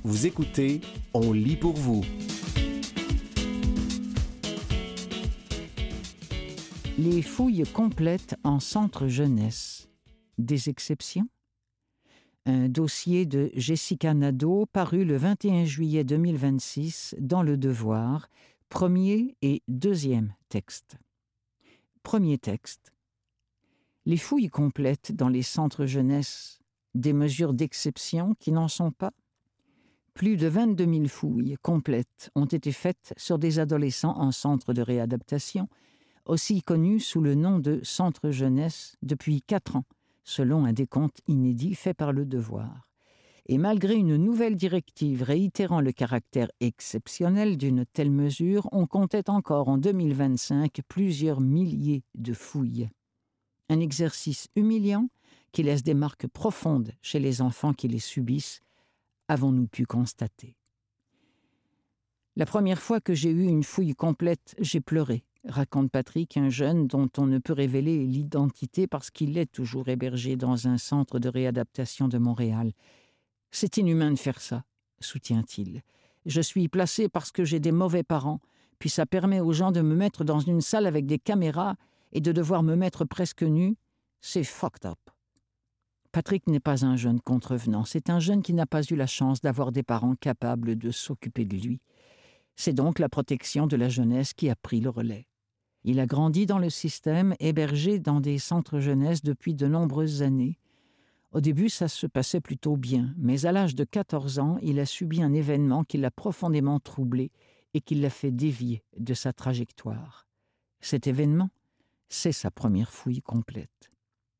Vous écoutez On lit pour vous. Les fouilles complètes en centre jeunesse. Des exceptions? Un dossier de Jessica Nadeau paru le 21 juillet 2026 dans Le Devoir, premier et deuxième texte. Premier texte. Les fouilles complètes dans les centres jeunesse, des mesures d'exception qui n'en sont pas? Plus de 22 000 fouilles complètes ont été faites sur des adolescents en centre de réadaptation, aussi connus sous le nom de centre jeunesse depuis 4 ans, selon un décompte inédit fait par Le Devoir. Et malgré une nouvelle directive réitérant le caractère exceptionnel d'une telle mesure, on comptait encore en 2025 plusieurs milliers de fouilles. Un exercice humiliant qui laisse des marques profondes chez les enfants qui les subissent, avons-nous pu constater. La première fois que j'ai eu une fouille complète, j'ai pleuré, raconte Patrick, un jeune dont on ne peut révéler l'identité parce qu'il est toujours hébergé dans un centre de réadaptation de Montréal. C'est inhumain de faire ça, soutient-il. Je suis placé parce que j'ai des mauvais parents, puis ça permet aux gens de me mettre dans une salle avec des caméras et de devoir me mettre presque nu. C'est fucked up. Patrick n'est pas un jeune contrevenant, c'est un jeune qui n'a pas eu la chance d'avoir des parents capables de s'occuper de lui. C'est donc la protection de la jeunesse qui a pris le relais. Il a grandi dans le système, hébergé dans des centres jeunesse depuis de nombreuses années. Au début, ça se passait plutôt bien, mais à l'âge de 14 ans, il a subi un événement qui l'a profondément troublé et qui l'a fait dévier de sa trajectoire. Cet événement, c'est sa première fouille complète.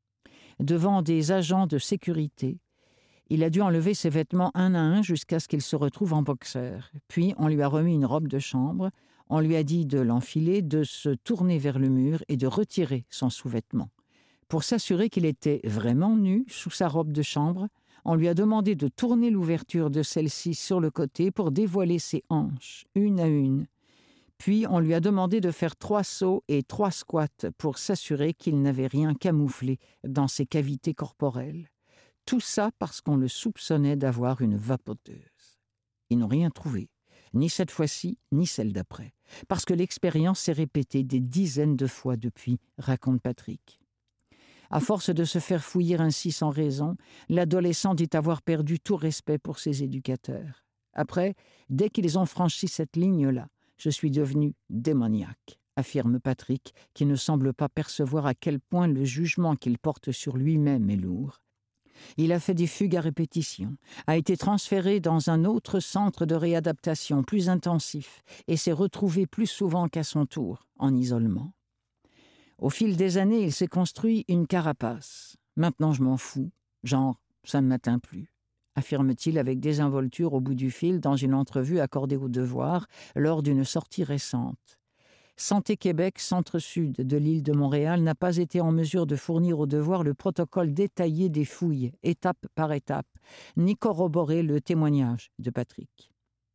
Devant des agents de sécurité, il a dû enlever ses vêtements un à un jusqu'à ce qu'il se retrouve en boxeur. Puis, on lui a remis une robe de chambre, on lui a dit de l'enfiler, de se tourner vers le mur et de retirer son sous-vêtement. Pour s'assurer qu'il était vraiment nu sous sa robe de chambre, on lui a demandé de tourner l'ouverture de celle-ci sur le côté pour dévoiler ses hanches, une à une. Puis, on lui a demandé de faire 3 sauts et 3 squats pour s'assurer qu'il n'avait rien camouflé dans ses cavités corporelles. Tout ça parce qu'on le soupçonnait d'avoir une vapoteuse. Ils n'ont rien trouvé, ni cette fois-ci, ni celle d'après, parce que l'expérience s'est répétée des dizaines de fois depuis, raconte Patrick. À force de se faire fouiller ainsi sans raison, l'adolescent dit avoir perdu tout respect pour ses éducateurs. Après, dès qu'ils ont franchi cette ligne-là, je suis devenu démoniaque, affirme Patrick, qui ne semble pas percevoir à quel point le jugement qu'il porte sur lui-même est lourd. Il a fait des fugues à répétition, a été transféré dans un autre centre de réadaptation plus intensif et s'est retrouvé plus souvent qu'à son tour, en isolement. Au fil des années, il s'est construit une carapace. Maintenant, je m'en fous. Genre, ça ne m'atteint plus, affirme-t-il avec désinvolture au bout du fil dans une entrevue accordée au Devoir lors d'une sortie récente. Santé Québec, centre-sud de l'île de Montréal, n'a pas été en mesure de fournir au Devoir le protocole détaillé des fouilles, étape par étape, ni corroborer le témoignage de Patrick.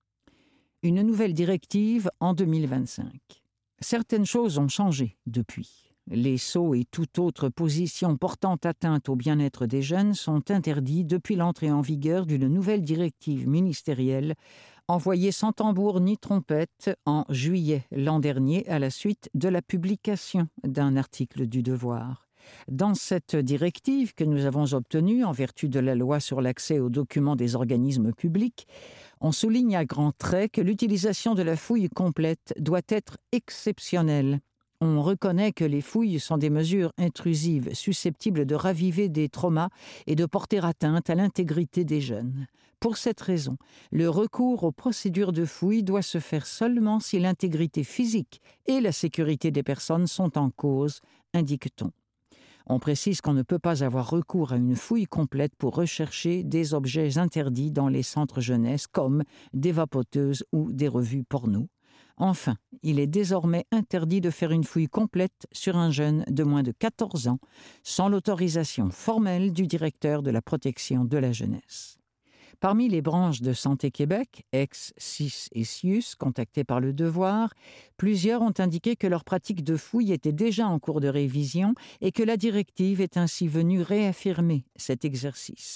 Une nouvelle directive en 2025. Certaines choses ont changé depuis. Les sauts et toute autre position portant atteinte au bien-être des jeunes sont interdits depuis l'entrée en vigueur d'une nouvelle directive ministérielle envoyée sans tambour ni trompette en juillet l'an dernier à la suite de la publication d'un article du Devoir. Dans cette directive que nous avons obtenue en vertu de la loi sur l'accès aux documents des organismes publics, on souligne à grands traits que l'utilisation de la fouille complète doit être exceptionnelle. On reconnaît que les fouilles sont des mesures intrusives susceptibles de raviver des traumas et de porter atteinte à l'intégrité des jeunes. Pour cette raison, le recours aux procédures de fouille doit se faire seulement si l'intégrité physique et la sécurité des personnes sont en cause, indique-t-on. On précise qu'on ne peut pas avoir recours à une fouille complète pour rechercher des objets interdits dans les centres jeunesse comme des vapoteuses ou des revues porno. Enfin, il est désormais interdit de faire une fouille complète sur un jeune de moins de 14 ans sans l'autorisation formelle du directeur de la protection de la jeunesse. Parmi les branches de Santé Québec, ex-SIS et SIUS, contactées par Le Devoir, plusieurs ont indiqué que leur pratique de fouille était déjà en cours de révision et que la directive est ainsi venue réaffirmer cet exercice.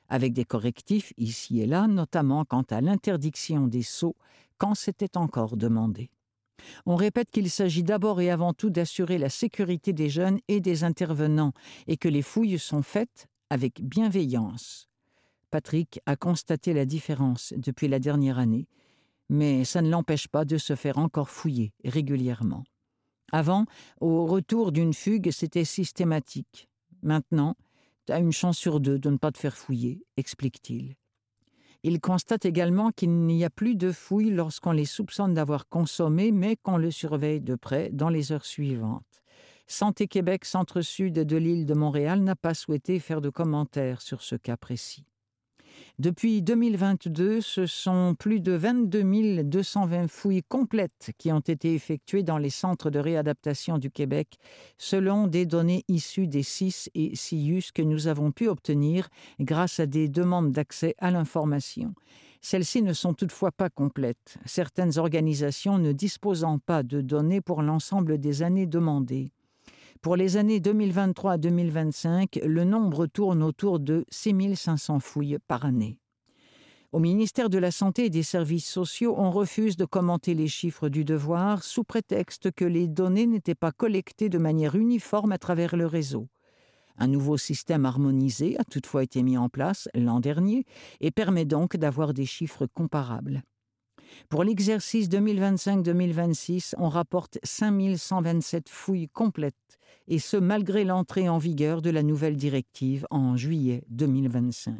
avec des correctifs ici et là, notamment quant à l'interdiction des sauts quand c'était encore demandé. On répète qu'il s'agit d'abord et avant tout d'assurer la sécurité des jeunes et des intervenants et que les fouilles sont faites avec bienveillance. Patrick a constaté la différence depuis la dernière année, mais ça ne l'empêche pas de se faire encore fouiller régulièrement. Avant, au retour d'une fugue, c'était systématique. Maintenant, tu as une chance sur 2 de ne pas te faire fouiller, explique-t-il. Il constate également qu'il n'y a plus de fouilles lorsqu'on les soupçonne d'avoir consommé, mais qu'on le surveille de près dans les heures suivantes. Santé Québec, centre-sud de l'île de Montréal, n'a pas souhaité faire de commentaires sur ce cas précis. Depuis 2022, ce sont plus de 22 220 fouilles complètes qui ont été effectuées dans les centres de réadaptation du Québec, selon des données issues des CIS et CIUS que nous avons pu obtenir grâce à des demandes d'accès à l'information. Celles-ci ne sont toutefois pas complètes, certaines organisations ne disposant pas de données pour l'ensemble des années demandées. Pour les années 2023 à 2025, le nombre tourne autour de 6 500 fouilles par année. Au ministère de la Santé et des Services sociaux, on refuse de commenter les chiffres du Devoir sous prétexte que les données n'étaient pas collectées de manière uniforme à travers le réseau. Un nouveau système harmonisé a toutefois été mis en place l'an dernier et permet donc d'avoir des chiffres comparables. Pour l'exercice 2025-2026, on rapporte 5 127 fouilles complètes, et ce malgré l'entrée en vigueur de la nouvelle directive en juillet 2025.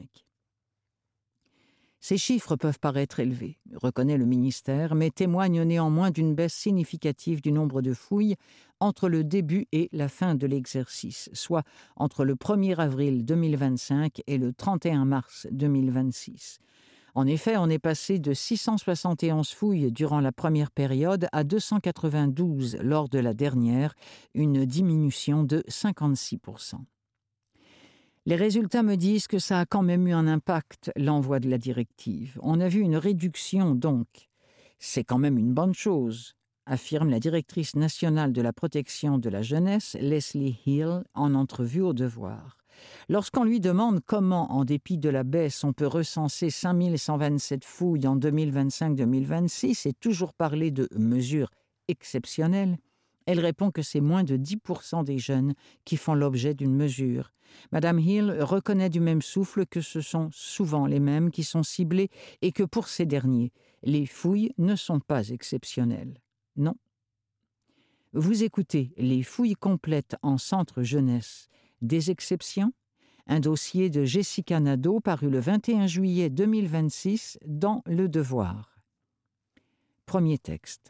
Ces chiffres peuvent paraître élevés, reconnaît le ministère, mais témoignent néanmoins d'une baisse significative du nombre de fouilles entre le début et la fin de l'exercice, soit entre le 1er avril 2025 et le 31 mars 2026. En effet, on est passé de 671 fouilles durant la première période à 292 lors de la dernière, une diminution de 56%. Les résultats me disent que ça a quand même eu un impact, l'envoi de la directive. On a vu une réduction donc. C'est quand même une bonne chose, affirme la directrice nationale de la protection de la jeunesse, Leslie Hill, en entrevue au Devoir. Lorsqu'on lui demande comment, en dépit de la baisse, on peut recenser 5 127 fouilles en 2025-2026 et toujours parler de mesures exceptionnelles, elle répond que c'est moins de 10% des jeunes qui font l'objet d'une mesure. Madame Hill reconnaît du même souffle que ce sont souvent les mêmes qui sont ciblés et que pour ces derniers, les fouilles ne sont pas exceptionnelles. Non. Vous écoutez Les fouilles complètes en centre jeunesse. Des exceptions? Un dossier de Jessica Nadeau paru le 21 juillet 2026 dans Le Devoir. Premier texte.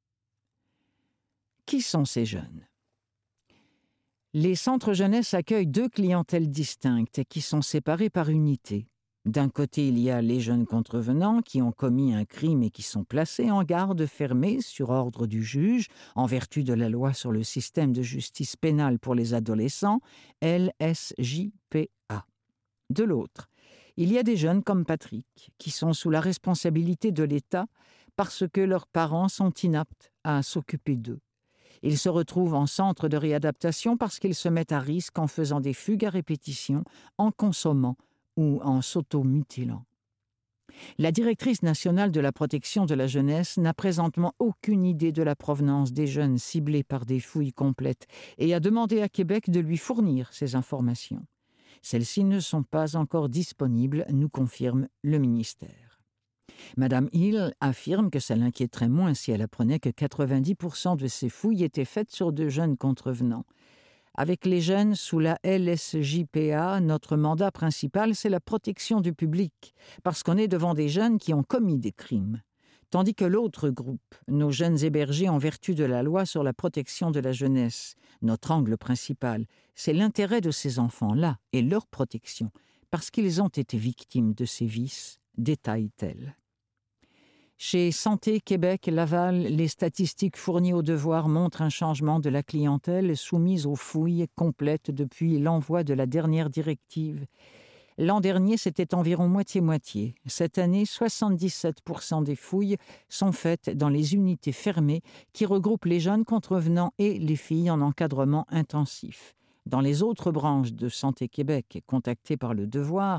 Qui sont ces jeunes? Les centres jeunesse accueillent 2 clientèles distinctes qui sont séparées par unité. D'un côté, il y a les jeunes contrevenants qui ont commis un crime et qui sont placés en garde fermée sur ordre du juge, en vertu de la loi sur le système de justice pénale pour les adolescents, LSJPA. De l'autre, il y a des jeunes comme Patrick, qui sont sous la responsabilité de l'État parce que leurs parents sont inaptes à s'occuper d'eux. Ils se retrouvent en centre de réadaptation parce qu'ils se mettent à risque en faisant des fugues à répétition, en consommant ou en s'automutilant. La directrice nationale de la protection de la jeunesse n'a présentement aucune idée de la provenance des jeunes ciblés par des fouilles complètes et a demandé à Québec de lui fournir ces informations. Celles-ci ne sont pas encore disponibles, nous confirme le ministère. Madame Hill affirme que ça l'inquiéterait moins si elle apprenait que 90% de ces fouilles étaient faites sur de jeunes contrevenants. Avec les jeunes sous la LSJPA, notre mandat principal, c'est la protection du public, parce qu'on est devant des jeunes qui ont commis des crimes. Tandis que l'autre groupe, nos jeunes hébergés en vertu de la loi sur la protection de la jeunesse, notre angle principal, c'est l'intérêt de ces enfants-là et leur protection, parce qu'ils ont été victimes de ces vices, détaille-t-elle. Chez Santé Québec Laval, les statistiques fournies au Devoir montrent un changement de la clientèle soumise aux fouilles complètes depuis l'envoi de la dernière directive. L'an dernier, c'était environ moitié-moitié. Cette année, 77% des fouilles sont faites dans les unités fermées qui regroupent les jeunes contrevenants et les filles en encadrement intensif. Dans les autres branches de Santé Québec contactées par le Devoir,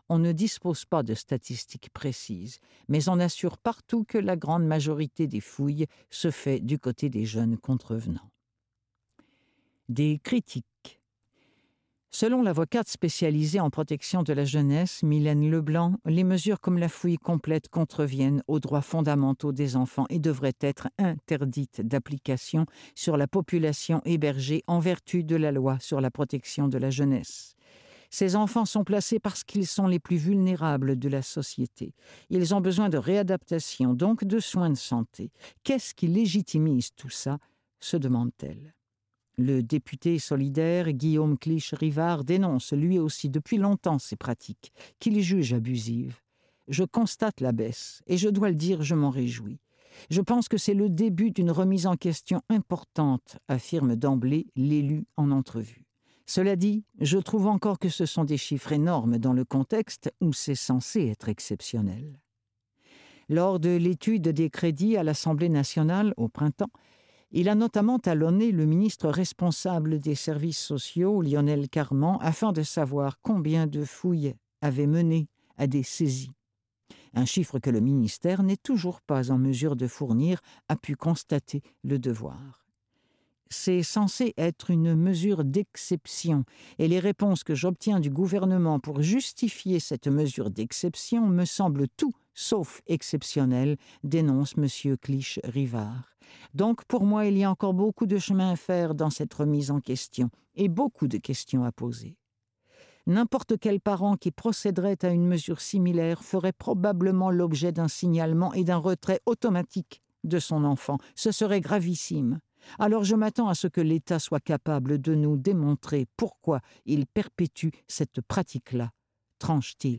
On ne dispose pas de statistiques précises, mais on assure partout que la grande majorité des fouilles se fait du côté des jeunes contrevenants. Des critiques. Selon l'avocate spécialisée en protection de la jeunesse, Mylène Leblanc, les mesures comme la fouille complète contreviennent aux droits fondamentaux des enfants et devraient être interdites d'application sur la population hébergée en vertu de la loi sur la protection de la jeunesse. Ces enfants sont placés parce qu'ils sont les plus vulnérables de la société. Ils ont besoin de réadaptation, donc de soins de santé. Qu'est-ce qui légitimise tout ça, se demande-t-elle. Le député solidaire Guillaume Clich-Rivard dénonce lui aussi depuis longtemps ces pratiques, qu'il juge abusives. Je constate la baisse, et je dois le dire, je m'en réjouis. Je pense que c'est le début d'une remise en question importante, affirme d'emblée l'élu en entrevue. Cela dit, je trouve encore que ce sont des chiffres énormes dans le contexte où c'est censé être exceptionnel. Lors de l'étude des crédits à l'Assemblée nationale au printemps, il a notamment talonné le ministre responsable des services sociaux, Lionel Carman, afin de savoir combien de fouilles avaient mené à des saisies. Un chiffre que le ministère n'est toujours pas en mesure de fournir, a pu constater Le Devoir. C'est censé être une mesure d'exception, et les réponses que j'obtiens du gouvernement pour justifier cette mesure d'exception me semblent tout sauf exceptionnelles, dénonce M. Clich-Rivard. Donc pour moi, il y a encore beaucoup de chemin à faire dans cette remise en question, et beaucoup de questions à poser. N'importe quel parent qui procéderait à une mesure similaire ferait probablement l'objet d'un signalement et d'un retrait automatique de son enfant. Ce serait gravissime. Alors je m'attends à ce que l'État soit capable de nous démontrer pourquoi il perpétue cette pratique-là, tranche-t-il.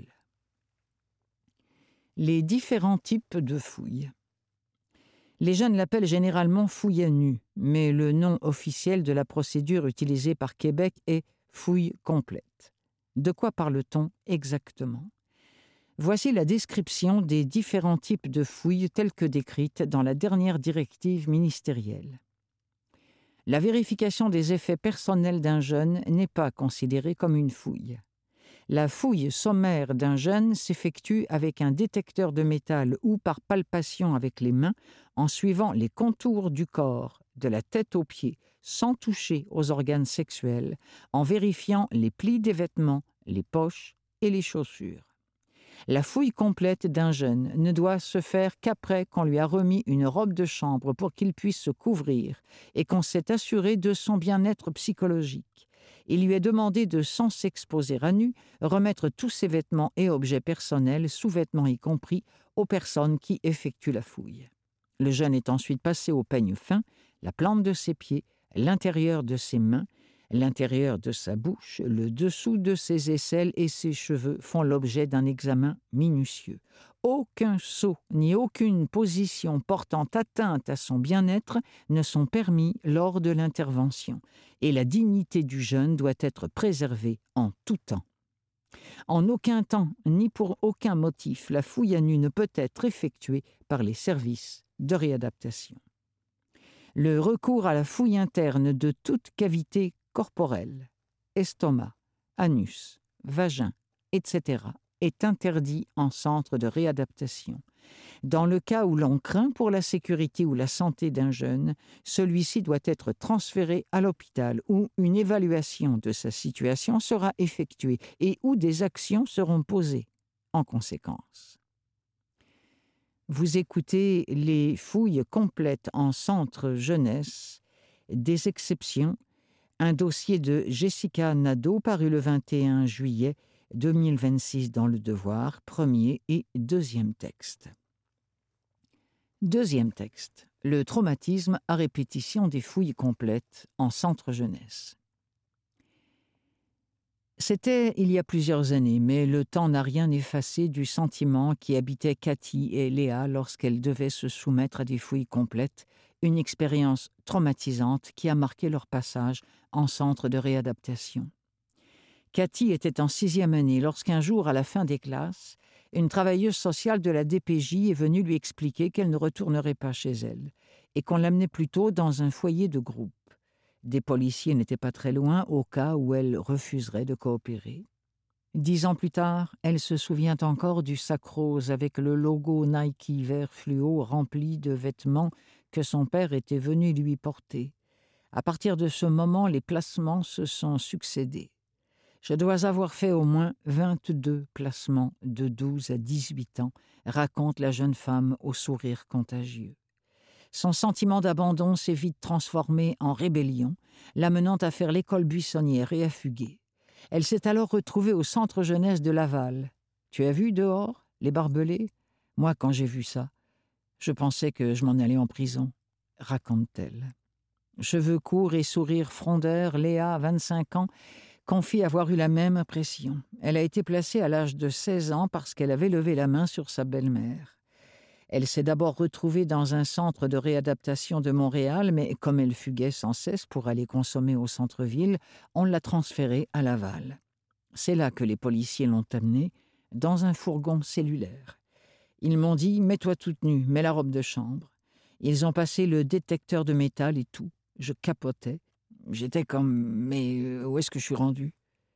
Les différents types de fouilles. Les jeunes l'appellent généralement fouille à nu, mais le nom officiel de la procédure utilisée par Québec est fouille complète. De quoi parle-t-on exactement ? Voici la description des différents types de fouilles telles que décrites dans la dernière directive ministérielle. La vérification des effets personnels d'un jeune n'est pas considérée comme une fouille. La fouille sommaire d'un jeune s'effectue avec un détecteur de métal ou par palpation avec les mains, en suivant les contours du corps, de la tête aux pieds, sans toucher aux organes sexuels, en vérifiant les plis des vêtements, les poches et les chaussures. La fouille complète d'un jeune ne doit se faire qu'après qu'on lui a remis une robe de chambre pour qu'il puisse se couvrir et qu'on s'est assuré de son bien-être psychologique. Il lui est demandé de, sans s'exposer à nu, remettre tous ses vêtements et objets personnels, sous-vêtements y compris, aux personnes qui effectuent la fouille. Le jeune est ensuite passé au peigne fin, la plante de ses pieds, l'intérieur de ses mains, l'intérieur de sa bouche, le dessous de ses aisselles et ses cheveux font l'objet d'un examen minutieux. Aucun saut ni aucune position portant atteinte à son bien-être ne sont permis lors de l'intervention, et la dignité du jeune doit être préservée en tout temps. En aucun temps, ni pour aucun motif, la fouille à nu ne peut être effectuée par les services de réadaptation. Le recours à la fouille interne de toute cavité corporelle, estomac, anus, vagin, etc., est interdit en centre de réadaptation. Dans le cas où l'on craint pour la sécurité ou la santé d'un jeune, celui-ci doit être transféré à l'hôpital où une évaluation de sa situation sera effectuée et où des actions seront posées en conséquence. Vous écoutez les fouilles complètes en centre jeunesse, des exceptions, un dossier de Jessica Nadeau paru le 21 juillet 2026 dans Le Devoir, premier et deuxième texte. Deuxième texte, le traumatisme à répétition des fouilles complètes en centre jeunesse. C'était il y a plusieurs années, mais le temps n'a rien effacé du sentiment qui habitait Cathy et Léa lorsqu'elles devaient se soumettre à des fouilles complètes, une expérience traumatisante qui a marqué leur passage en centre de réadaptation. Cathy était en 6e année lorsqu'un jour, à la fin des classes, une travailleuse sociale de la DPJ est venue lui expliquer qu'elle ne retournerait pas chez elle et qu'on l'amenait plutôt dans un foyer de groupe. Des policiers n'étaient pas très loin au cas où elle refuserait de coopérer. 10 ans plus tard, elle se souvient encore du sac rose avec le logo Nike vert fluo rempli de vêtements que son père était venu lui porter. À partir de ce moment, les placements se sont succédés. Je dois avoir fait au moins 22 placements de 12 à 18 ans, raconte la jeune femme au sourire contagieux. Son sentiment d'abandon s'est vite transformé en rébellion, l'amenant à faire l'école buissonnière et à fuguer. Elle s'est alors retrouvée au centre jeunesse de Laval. « Tu as vu dehors, les barbelés ? Moi, quand j'ai vu ça, je pensais que je m'en allais en prison, » raconte-t-elle. Cheveux courts et sourire frondeur, Léa, 25 ans, confie avoir eu la même impression. Elle a été placée à l'âge de 16 ans parce qu'elle avait levé la main sur sa belle-mère. Elle s'est d'abord retrouvée dans un centre de réadaptation de Montréal, mais comme elle fuguait sans cesse pour aller consommer au centre-ville, on l'a transférée à Laval. C'est là que les policiers l'ont amenée, dans un fourgon cellulaire. Ils m'ont dit « Mets-toi toute nue, mets la robe de chambre ». Ils ont passé le détecteur de métal et tout. Je capotais. J'étais comme « Mais où est-ce que je suis rendu ?»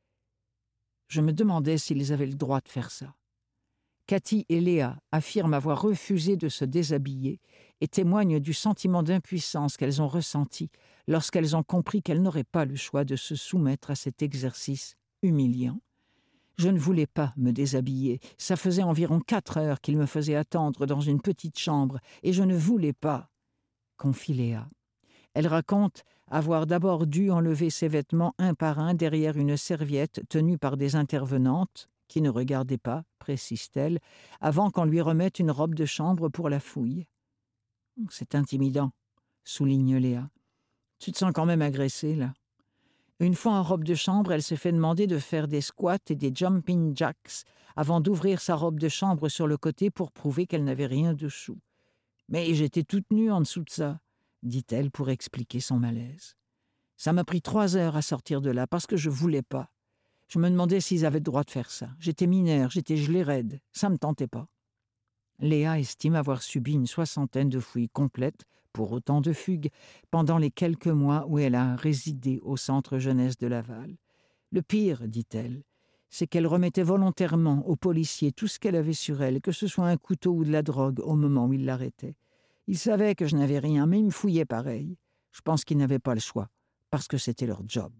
Je me demandais s'ils avaient le droit de faire ça. Cathy et Léa affirment avoir refusé de se déshabiller et témoignent du sentiment d'impuissance qu'elles ont ressenti lorsqu'elles ont compris qu'elles n'auraient pas le choix de se soumettre à cet exercice humiliant. Je ne voulais pas me déshabiller. Ça faisait environ 4 heures qu'ils me faisaient attendre dans une petite chambre et je ne voulais pas, confie Léa. Elle raconte avoir d'abord dû enlever ses vêtements un par un derrière une serviette tenue par des intervenantes qui ne regardaient pas, précise-t-elle, avant qu'on lui remette une robe de chambre pour la fouille. « C'est intimidant, » souligne Léa. « Tu te sens quand même agressée, là. » Une fois en robe de chambre, elle s'est fait demander de faire des squats et des jumping jacks avant d'ouvrir sa robe de chambre sur le côté pour prouver qu'elle n'avait rien dessous. « Mais j'étais toute nue en dessous de ça, » dit-elle pour expliquer son malaise. « Ça m'a pris 3 heures à sortir de là parce que je voulais pas. Je me demandais s'ils avaient le droit de faire ça. J'étais mineure, j'étais gelée raide. Ça me tentait pas. » Léa estime avoir subi une 60aine de fouilles complètes pour autant de fugues pendant les quelques mois où elle a résidé au centre jeunesse de Laval. Le pire, dit-elle, c'est qu'elle remettait volontairement aux policiers tout ce qu'elle avait sur elle, que ce soit un couteau ou de la drogue, au moment où ils l'arrêtaient. Ils savaient que je n'avais rien, mais ils me fouillaient pareil. Je pense qu'ils n'avaient pas le choix, parce que c'était leur job.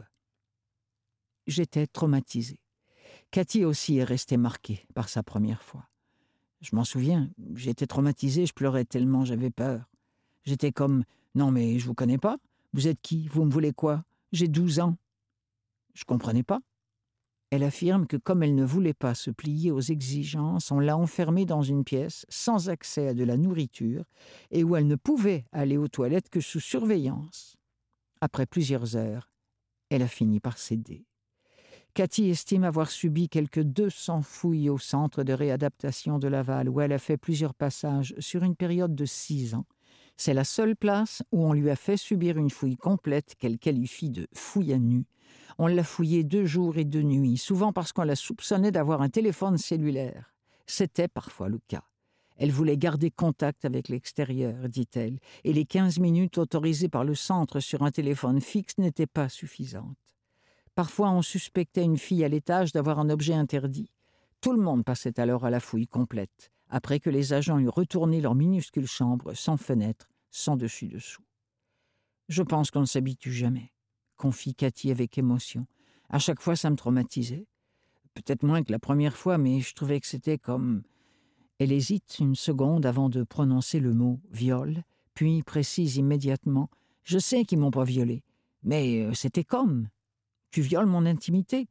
J'étais traumatisée. Cathy aussi est restée marquée par sa première fois. Je m'en souviens, j'étais traumatisée, je pleurais tellement j'avais peur. J'étais comme « Non mais je vous connais pas, vous êtes qui, vous me voulez quoi, j'ai 12 ans ». Je comprenais pas. Elle affirme que comme elle ne voulait pas se plier aux exigences, on l'a enfermée dans une pièce sans accès à de la nourriture et où elle ne pouvait aller aux toilettes que sous surveillance. Après plusieurs heures, elle a fini par céder. Cathy estime avoir subi quelques 200 fouilles au centre de réadaptation de Laval, où elle a fait plusieurs passages sur une période de 6 ans. C'est la seule place où on lui a fait subir une fouille complète qu'elle qualifie de fouille à nu. On l'a fouillée 2 jours et 2 nuits, souvent parce qu'on la soupçonnait d'avoir un téléphone cellulaire. C'était parfois le cas. Elle voulait garder contact avec l'extérieur, dit-elle, et les 15 minutes autorisées par le centre sur un téléphone fixe n'étaient pas suffisantes. Parfois, on suspectait une fille à l'étage d'avoir un objet interdit. Tout le monde passait alors à la fouille complète, après que les agents eurent retourné leur minuscule chambre, sans fenêtre, sans dessus-dessous. « Je pense qu'on ne s'habitue jamais », confie Cathy avec émotion. « À chaque fois, ça me traumatisait. Peut-être moins que la première fois, mais je trouvais que c'était comme... » Elle hésite une seconde avant de prononcer le mot « viol », puis précise immédiatement « Je sais qu'ils m'ont pas violée, mais c'était comme... » Tu violes mon intimité.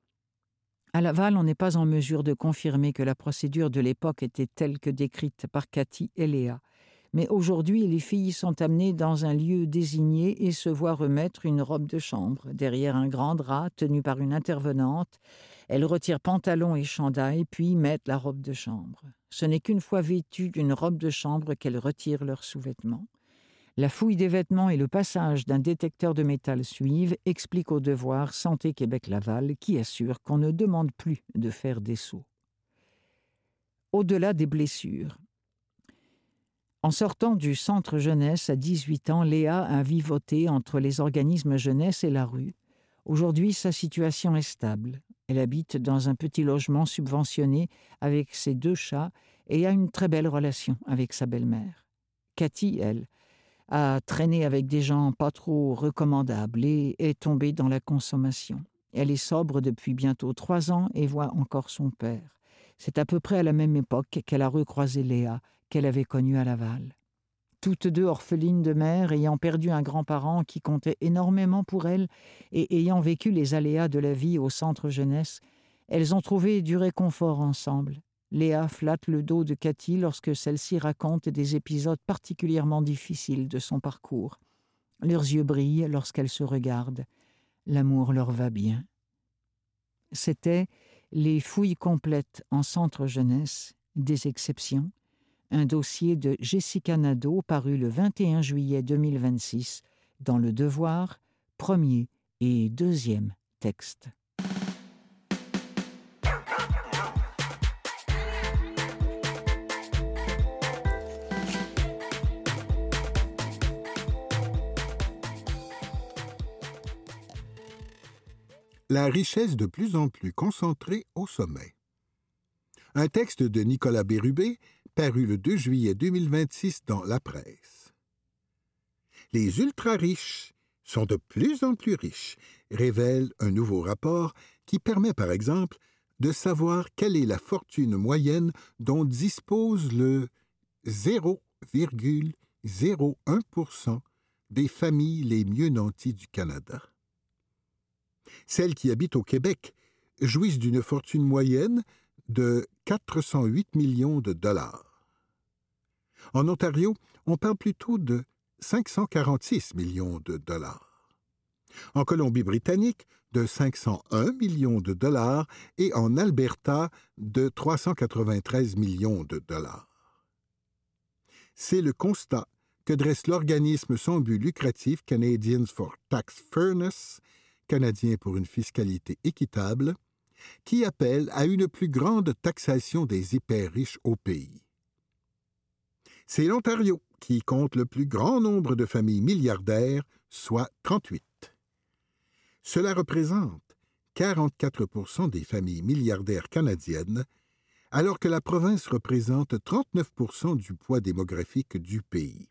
À Laval, on n'est pas en mesure de confirmer que la procédure de l'époque était telle que décrite par Cathy et Léa. Mais aujourd'hui, les filles sont amenées dans un lieu désigné et se voient remettre une robe de chambre. Derrière un grand drap tenu par une intervenante, elles retirent pantalon et chandail, puis mettent la robe de chambre. Ce n'est qu'une fois vêtues d'une robe de chambre qu'elles retirent leurs sous-vêtements. La fouille des vêtements et le passage d'un détecteur de métal suivent, explique au Devoir Santé Québec-Laval, qui assure qu'on ne demande plus de faire des sauts. Au-delà des blessures. En sortant du centre jeunesse à 18 ans, Léa a vivoté entre les organismes jeunesse et la rue. Aujourd'hui, sa situation est stable. Elle habite dans un petit logement subventionné avec ses 2 chats et a une très belle relation avec sa belle-mère. Cathy, elle, a traîné avec des gens pas trop recommandables et est tombée dans la consommation. Elle est sobre depuis bientôt 3 ans et voit encore son père. C'est à peu près à la même époque qu'elle a recroisé Léa, qu'elle avait connue à Laval. Toutes deux orphelines de mère, ayant perdu un grand-parent qui comptait énormément pour elles et ayant vécu les aléas de la vie au centre jeunesse, elles ont trouvé du réconfort ensemble. Léa flatte le dos de Cathy lorsque celle-ci raconte des épisodes particulièrement difficiles de son parcours. Leurs yeux brillent lorsqu'elles se regardent. L'amour leur va bien. C'était Les fouilles complètes en centre jeunesse, des exceptions, un dossier de Jessica Nadeau paru le 21 juillet 2026 dans Le Devoir, premier et deuxième texte. La richesse de plus en plus concentrée au sommet. Un texte de Nicolas Bérubé, paru le 2 juillet 2026 dans La Presse. Les ultra-riches sont de plus en plus riches, révèle un nouveau rapport qui permet par exemple de savoir quelle est la fortune moyenne dont dispose le 0,01% des familles les mieux nanties du Canada. Celles qui habitent au Québec jouissent d'une fortune moyenne de 408 millions de dollars. En Ontario, on parle plutôt de 546 millions de dollars. En Colombie-Britannique, de 501 millions de dollars et en Alberta, de 393 millions de dollars. C'est le constat que dresse l'organisme sans but lucratif Canadians for Tax Fairness, Canadien pour une fiscalité équitable, qui appelle à une plus grande taxation des hyper riches au pays. C'est l'Ontario qui compte le plus grand nombre de familles milliardaires, soit 38. Cela représente 44% des familles milliardaires canadiennes, alors que la province représente 39% du poids démographique du pays.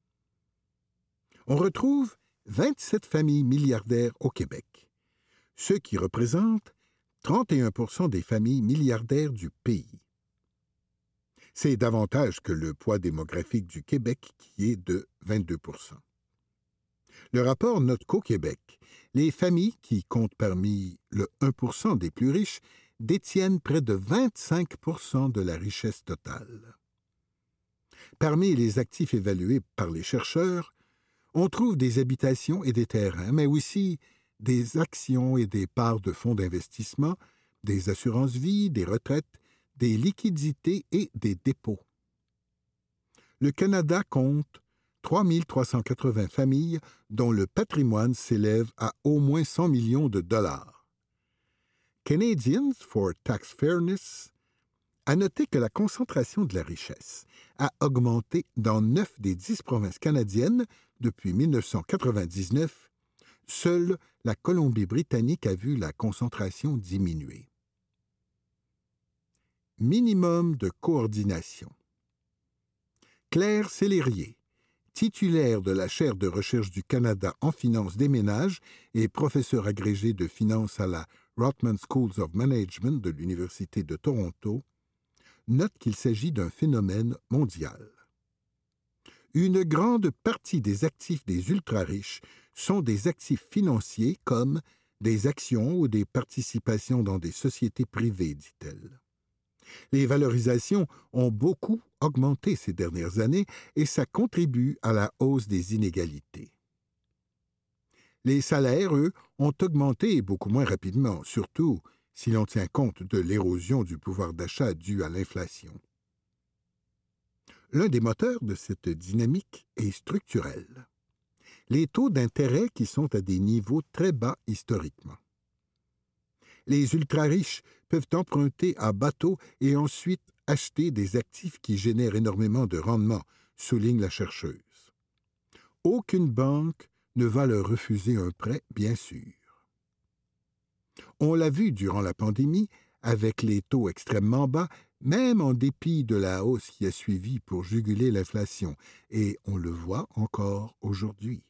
On retrouve 27 familles milliardaires au Québec, ce qui représente 31% des familles milliardaires du pays. C'est davantage que le poids démographique du Québec qui est de 22%. Le rapport note qu'au Québec, les familles qui comptent parmi le 1% des plus riches détiennent près de 25% de la richesse totale. Parmi les actifs évalués par les chercheurs, on trouve des habitations et des terrains, mais aussi des actions et des parts de fonds d'investissement, des assurances-vie, des retraites, des liquidités et des dépôts. Le Canada compte 3 380 familles dont le patrimoine s'élève à au moins 100 millions de dollars. Canadians for Tax Fairness a noté que la concentration de la richesse a augmenté dans 9 des 10 provinces canadiennes depuis 1999. Seule la Colombie-Britannique a vu la concentration diminuer. Minimum de coordination. Claire Sellerier, titulaire de la chaire de recherche du Canada en finance des ménages et professeur agrégé de finance à la Rotman Schools of Management de l'Université de Toronto, note qu'il s'agit d'un phénomène mondial. Une grande partie des actifs des ultra-riches sont des actifs financiers comme des actions ou des participations dans des sociétés privées, dit-elle. Les valorisations ont beaucoup augmenté ces dernières années et ça contribue à la hausse des inégalités. Les salaires, eux, ont augmenté beaucoup moins rapidement, surtout si l'on tient compte de l'érosion du pouvoir d'achat due à l'inflation. L'un des moteurs de cette dynamique est structurel. Les taux d'intérêt qui sont à des niveaux très bas historiquement. Les ultra-riches peuvent emprunter à bateau et ensuite acheter des actifs qui génèrent énormément de rendement, souligne la chercheuse. Aucune banque ne va leur refuser un prêt, bien sûr. On l'a vu durant la pandémie, avec les taux extrêmement bas, même en dépit de la hausse qui a suivi pour juguler l'inflation, et on le voit encore aujourd'hui.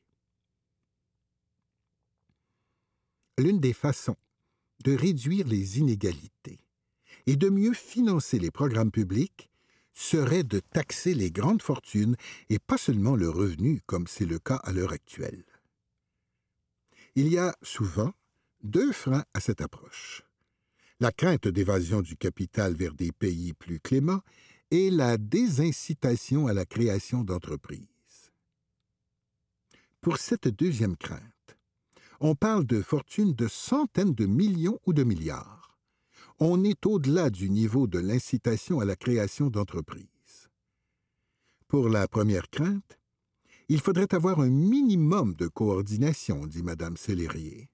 L'une des façons de réduire les inégalités et de mieux financer les programmes publics serait de taxer les grandes fortunes et pas seulement le revenu comme c'est le cas à l'heure actuelle. Il y a souvent deux freins à cette approche. La crainte d'évasion du capital vers des pays plus cléments et la désincitation à la création d'entreprises. Pour cette deuxième crainte, on parle de fortunes de centaines de millions ou de milliards. On est au-delà du niveau de l'incitation à la création d'entreprises. Pour la première crainte, il faudrait avoir un minimum de coordination, dit Mme Sellerier.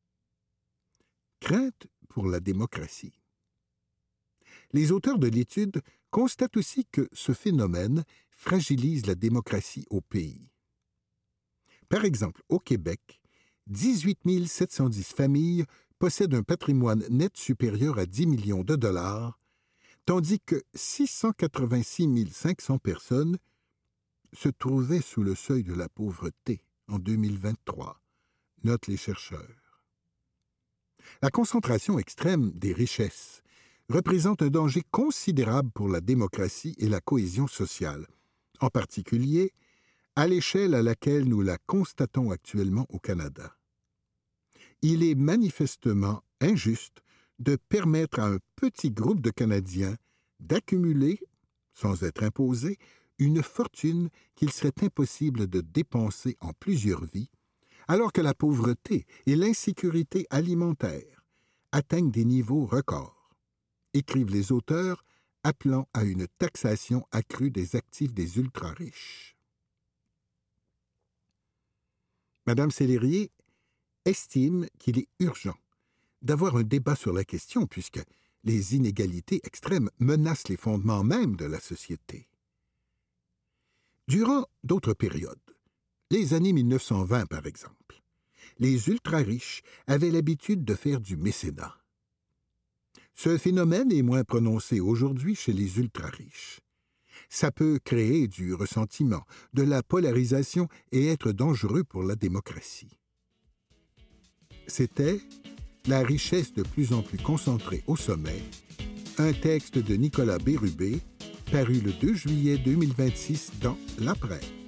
Crainte pour la démocratie. Les auteurs de l'étude constatent aussi que ce phénomène fragilise la démocratie au pays. Par exemple, au Québec, 18 710 familles possèdent un patrimoine net supérieur à 10 millions de dollars, tandis que 686 500 personnes se trouvaient sous le seuil de la pauvreté en 2023, notent les chercheurs. La concentration extrême des richesses représente un danger considérable pour la démocratie et la cohésion sociale, en particulier à l'échelle à laquelle nous la constatons actuellement au Canada. Il est manifestement injuste de permettre à un petit groupe de Canadiens d'accumuler, sans être imposés, une fortune qu'il serait impossible de dépenser en plusieurs vies, alors que la pauvreté et l'insécurité alimentaire atteignent des niveaux records, écrivent les auteurs, appelant à une taxation accrue des actifs des ultra-riches. Mme Sellerier estime qu'il est urgent d'avoir un débat sur la question puisque les inégalités extrêmes menacent les fondements mêmes de la société. Durant d'autres périodes, les années 1920 par exemple, les ultra-riches avaient l'habitude de faire du mécénat. Ce phénomène est moins prononcé aujourd'hui chez les ultra-riches. Ça peut créer du ressentiment, de la polarisation et être dangereux pour la démocratie. C'était La richesse de plus en plus concentrée au sommet, un texte de Nicolas Bérubé, paru le 2 juillet 2026 dans La Presse.